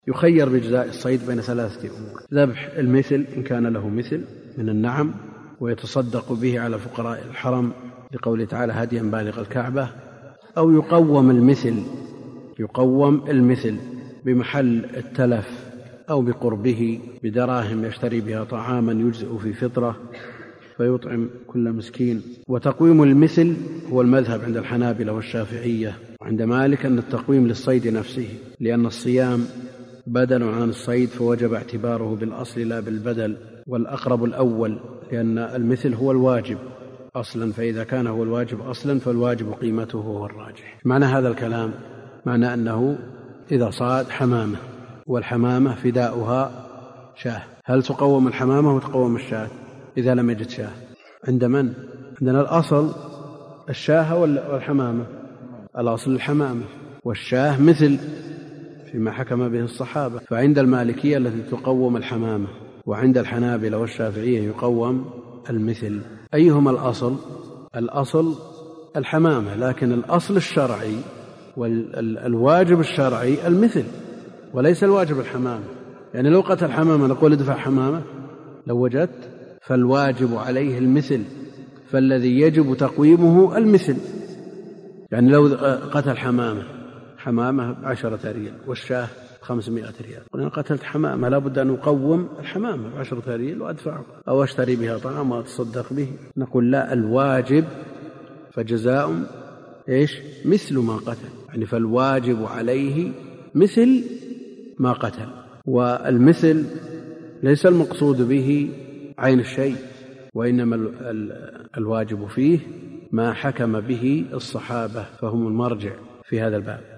يخير بجزاء الصيد بين 3 أمور: ذبح المثل إن كان له مثل من النعم ويتصدق به على فقراء الحرم لقوله تعالى هديا بالغ الكعبة، أو يقوم المثل بمحل التلف أو بقربه بدراهم يشتري بها طعاما يجزئ في فطرة فيطعم كل مسكين. وتقويم المثل هو المذهب عند الحنابلة والشافعية، وعند مالك أن التقويم للصيد نفسه، لأن الصيام بدل عن الصيد فوجب اعتباره بالأصل لا بالبدل، والأقرب الأول، لأن المثل هو الواجب أصلا، فإذا كان هو الواجب أصلا فالواجب قيمته هو الراجح. معنى هذا الكلام معنى أنه إذا صاد حمامة والحمامة فداؤها شاه، هل تقوم الحمامة وتقوم الشاة إذا لم يجد شاه؟ عند من؟ عندنا الأصل الشاه والحمامة، الأصل الحمامة، والشاه مثل فيما حكم به الصحابة. فعند المالكية التي تقوم الحمامة، وعند الحنابلة والشافعية يقوم المثل. أيهما الأصل؟ الأصل الحمامة، لكن الأصل الشرعي والواجب الشرعي المثل وليس الواجب الحمامة. يعني لو قتل حمامة نقول ادفع حمامة لو وجدت، فالواجب عليه المثل، فالذي يجب تقويمه المثل. يعني لو قتل حمامة 10 ريال والشاه 500 ريال، قلنا قتلت حمامة لا بد أن أقوم الحمامة 10 ريال وأدفعه، أو أشتري بها طعام وأتصدق به. نقول لا، الواجب فجزاء مثل ما قتل، يعني فالواجب عليه مثل ما قتل. والمثل ليس المقصود به عين الشيء، وإنما الواجب فيه ما حكم به الصحابة، فهم المرجع في هذا الباب.